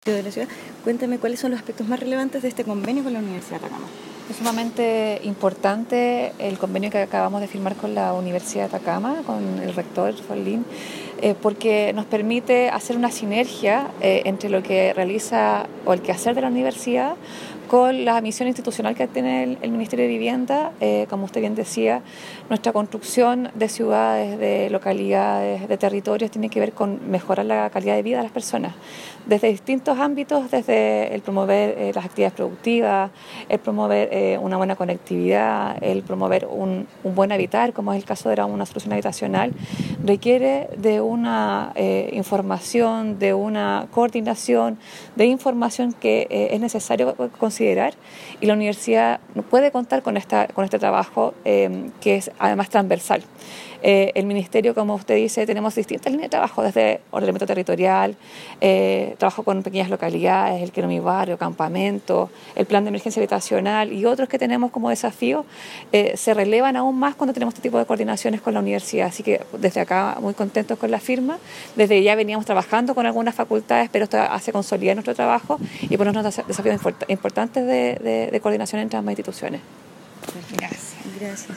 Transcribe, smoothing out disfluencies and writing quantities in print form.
de la ciudad. Cuéntame cuáles son los aspectos más relevantes de este convenio con la Universidad de Atacama. Es sumamente importante el convenio que acabamos de firmar con la Universidad de Atacama, con el rector Forlín, porque nos permite hacer una sinergia entre lo que realiza o el quehacer de la universidad con la misión institucional que tiene el Ministerio de Vivienda. Como usted bien decía, nuestra construcción de ciudades, de localidades, de territorios tiene que ver con mejorar la calidad de vida de las personas, desde distintos ámbitos, desde el promover las actividades productivas, el promover una buena conectividad, el promover un buen habitar, como es el caso de una solución habitacional, requiere de una información, de una coordinación, de información que es necesario considerar, y la universidad puede contar con este trabajo que es además transversal. El Ministerio, como usted dice, tenemos distintas líneas de trabajo, desde ordenamiento territorial, trabajo con pequeñas localidades, el Quiero Mi Barrio, campamento, el plan de emergencia habitacional y otros que tenemos como desafío, se relevan aún más cuando tenemos este tipo de coordinaciones con la universidad. Así que desde acá muy contentos con la firma. Desde ya veníamos trabajando con algunas facultades, pero esto hace consolidar nuestro trabajo y ponernos desafíos importantes de coordinación entre ambas instituciones. Gracias.